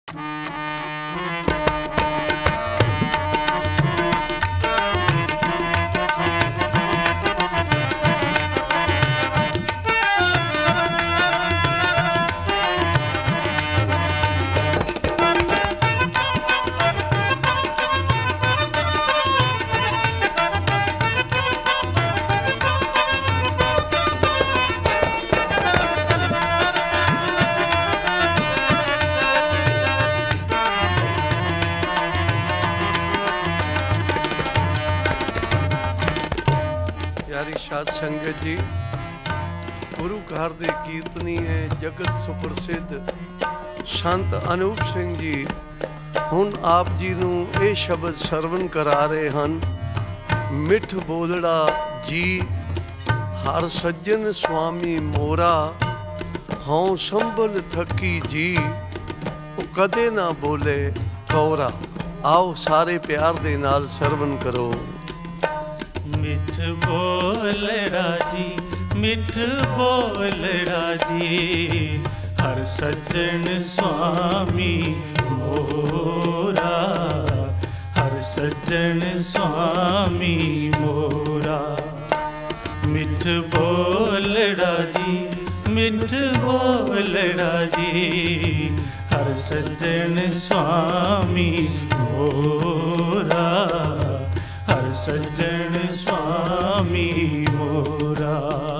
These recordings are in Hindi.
साध संगत जी, गुरु घर दे कीर्तनी है जगत सुप्रसिद्ध संत अनूप सिंह जी हुण आप जी नूं ਇਹ ਸ਼ਬਦ ਸਰਵਨ ਕਰਾ ਰਹੇ ਹਨ। ਮਿੱਠ ਬੋਲੜਾ ਜੀ ਹਰ ਸੱਜਣ ਸੁਆਮੀ ਮੋਰਾ, ਹਉ ਸੰਭਲ ਥੱਕੀ ਜੀ ਉਹ ਕਦੇ ਨਾ ਬੋਲੇ ਕੌਰਾ। आओ सारे प्यार दे नाल सरवण करो। मिठ बोलड़ा जी, मिठ बोलड़ा जी, हर सज्जन स्वामी मोरा, हर सज्जन स्वामी मोरा। मिठ बोलड़ा जी, मिठ बोलड़ा जी, हर सज्जन स्वामी मोरा, हर सज्जन स्वामी मोरा।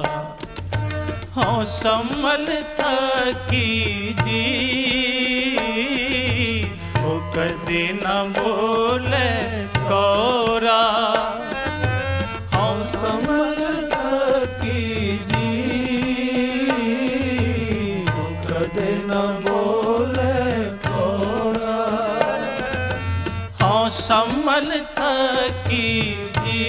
हाँ संभल थकी जी वो कदे न बोले कौरा। हाँ संभल थकी जी वो कदे न बोले कौरा। हाँ संभल थकी जी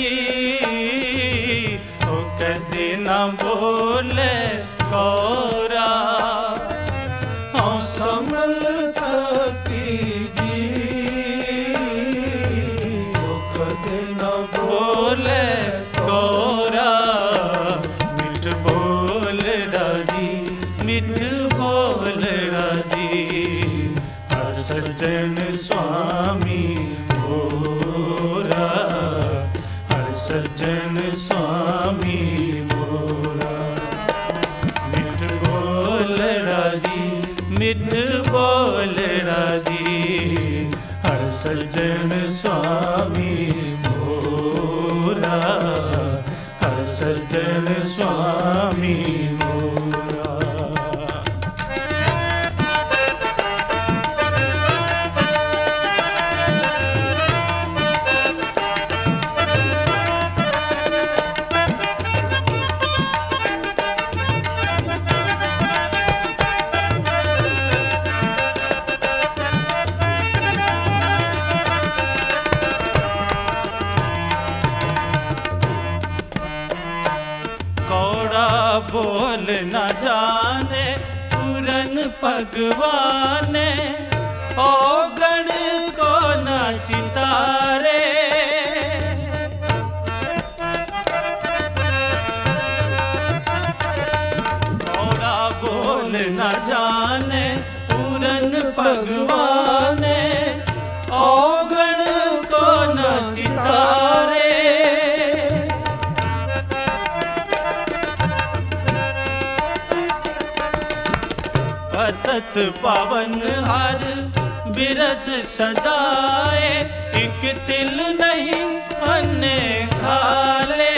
वो कदे न बोले कौरा। हाँ संभल थकी जी वो कदे न बोले कौरा। मिठ बोलड़ा जी, मिठ बोलड़ा जी, हर सज्जन स्वामी मोरा, हर सज्जन स्वामी मोरा। मिठ बोलड़ा जी, मिठ बोलड़ा जी, हर सज्जन स्वामी मोरा, हर सज्जन स्वामी मोरा। बोल न जाने पूरन भगवान, औगण को न चितारे। कौड़ा बोल न जाने पूरन भगवान, औगण को न चितारे। पतत पावन हर बिरद सदाए, एक तिल नहीं अन्ने खाले।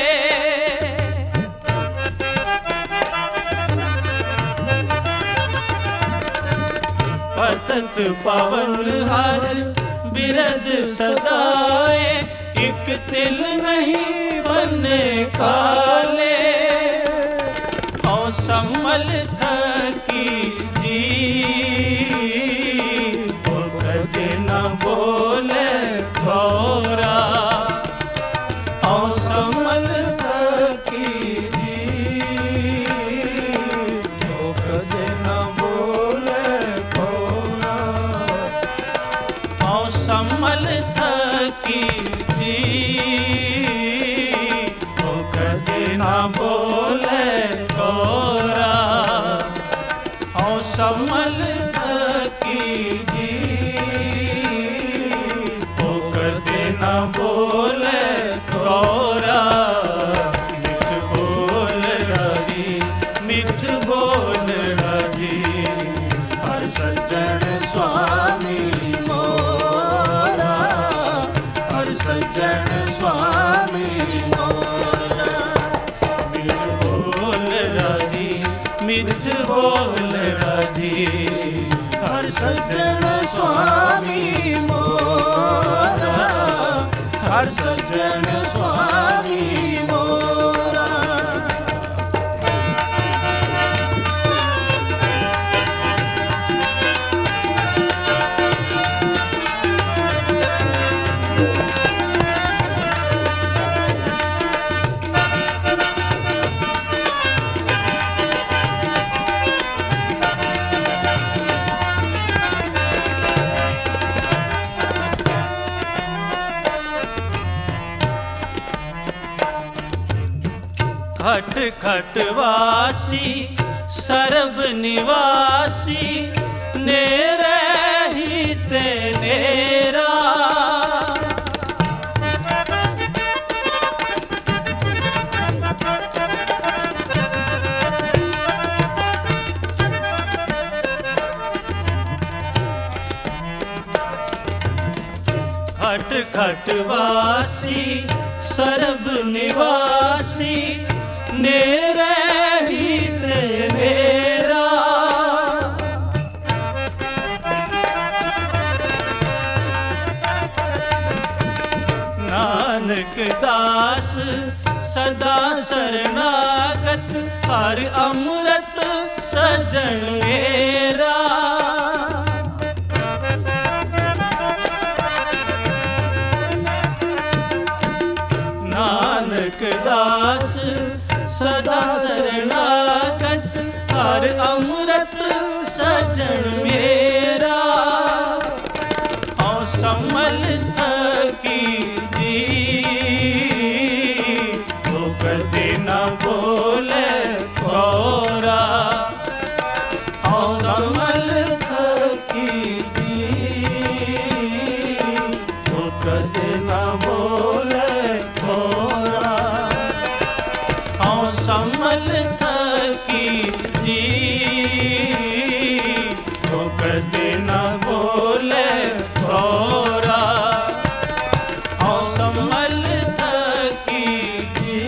पतत पावन हर बिरद सदाए, एक तिल नहीं बन्ने खाले। और संभल थकी जी वो कदे न बोले कौरा। और संभल थकी जी वो कदे न बोले कौरा। और संभल थकी जी वो कदे न बोले कौरा। और संभल थकी बोले गौरा, मिठ बोल राजी, मिठ बोल राजी। हर सज्जन स्वामी मोरा, हर सज्जन स्वामी मोरा। मिठ बोल राजी, मिठ बोल राजी। हर सज्जन स्वामी मोरा, हर सज्जन स्वामी मोरा। खट खट वासी सरब निवासी, नेरे ही ते नेरा। खट खट वासी सरब निवासी, नेरे ही ते नेरा। नानक दास सदा शरणागत, हर अमृत सजन मेरा। नानक दास सदा शरणागत, हर अमृत सजन मेरा। औ समल थकी जी, वो कदे न बोले गौरा। औ समल थकी जी, वो कदे न बोले गौरा। समल थकी जी, वो कदे न बोले गौरा। समल थकी जी,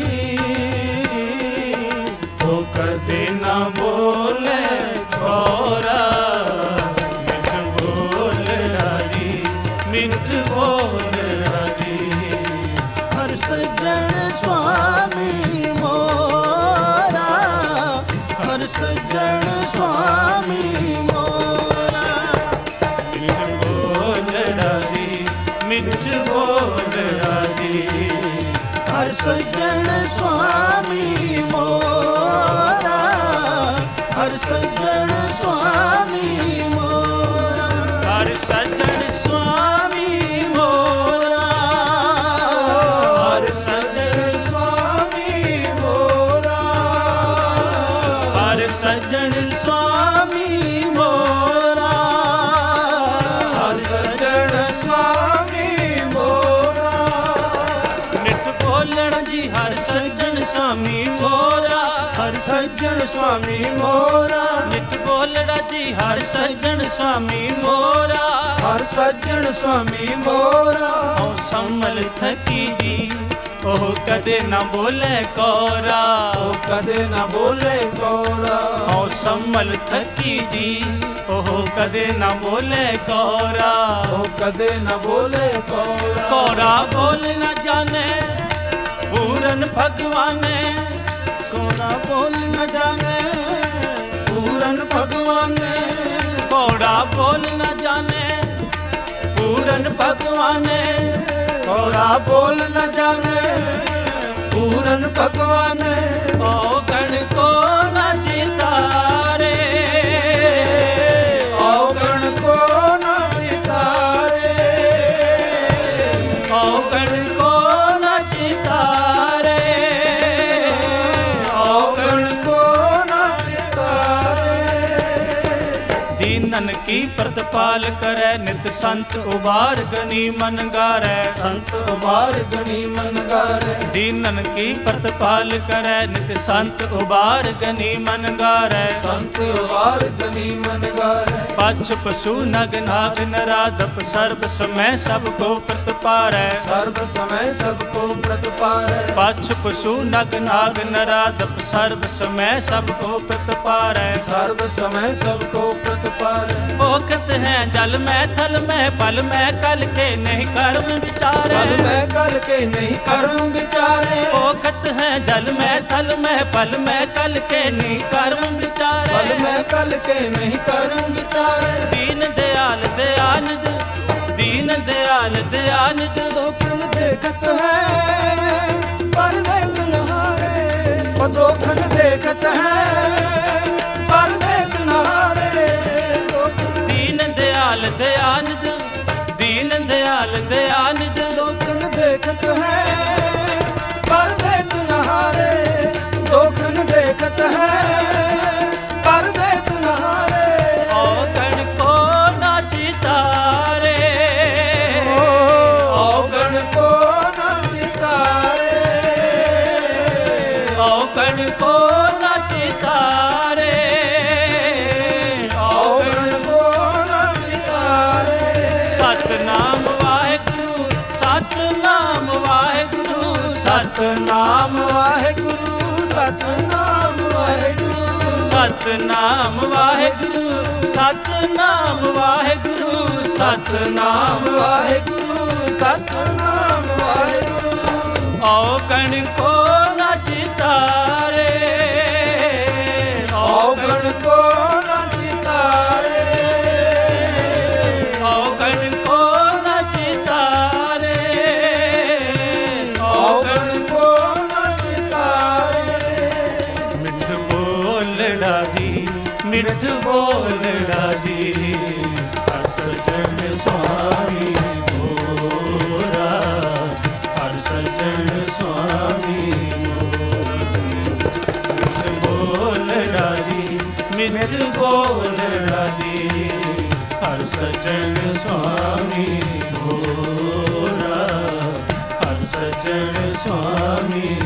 वो कदे न बोले गौरा। मिठ बोल राजी, मिठ बोल राजी। हर सज्जन स्वामी मोरा, हर सज्जन स्वामी मोरा। मिठ बोल राजी, मिठ बोल राजी। हर सज्जन स्वामी मोरा, हर सज्जन स्वामी मोरा। हर सज्जन स्वामी मोरा, हर सज्जन स्वामी मोरा। हर सज्जन स्वामी मोरा, हर सज्जन स्वामी मोरा। नित बोलण जी हर सज्जन स्वामी मोरा, हर सज्जन स्वामी मोरा। नित बोलण जी हर सज्जन स्वामी मोरा, हर सज्जन स्वामी मोरा। औ समल थकी जी, ओह कदे न बोले गौरा। ओ कदे न बोले गौरा। औ समल थकी जी, ओह कदे न बोले गौरा। ओ कदे न बोले गौरा। गौरा बोल न जाने पूरन भगवाने, गौरा बोल न जाने पूरन भगवाने। गौरा बोल न जाने पूरन भगवाने, गौरा बोल न जाने पूरन भगवाने। ओ गण को न चितारे, ओ गण को न चितारे। ओ गण को न चितारे, ओ गण को न चितारे। दीनन की प्रतिपाल करे, नित संत उबार गनी मन गारै। संत उबार गनी मन गारै। दीनन की प्रतिपाल करे, नित संत उबार गनी मन गारै। संत उबार गनी मन गारै। पक्ष पशु नग नाग नराधप, सर्व समय सबको प्रतिपारै। सर्व समय सबको प्रतिपारै। पक्ष पशु नग नाग नराधप, सर्व समय सबको प्रतिपारै। सर्व समय सबको प्रतिपारै। ओखत है जल में थल में, पल में कल के नहीं कर्म विचारे। पल में कल के नहीं कर्म विचारे। ओखत है जल में थल में, पल में कल के नहीं कर्म विचारे। पल में कल के नहीं कर्म विचारे। दीन दयाल दयानिध, दीन दयाल दयानिध। दोखन देखत है पर देख नहारे। वो दोखन देखत है पर देख नहारे। दीन दयाल दयानिध, दीन दयाल दयानिध। दोखन देखत है पर देख नहारे। दोखन देखत है पर देख नहारे। औगण को नाची तारे, औगण को नाची तारे। औगण को नाची तारे। औगण को नाची तारे। सतनाम वाहेगुरु, सतनाम वाहेगुरु, सतनाम वाहेगुरु। सतनाम वाहेगुरु। सतनाम वाहेगुरु, सतनाम वाहेगुरु, सतनाम वाहेगुरु। सतनाम वाहेगुरु। औगण को नाची तारे। औगण को नाची तारे। औगण को नाची तारे। औगण को नाची तारे। मिठ बोलड़ा जी, मिठ बोलड़ा जी, हर सजन स्वामी मोरा, हर सजन स्वामी मिठ बोलड़ा जी, मिठ बोलड़ा जी, हर सजन स्वामी मोरा, हर सजन स्वामी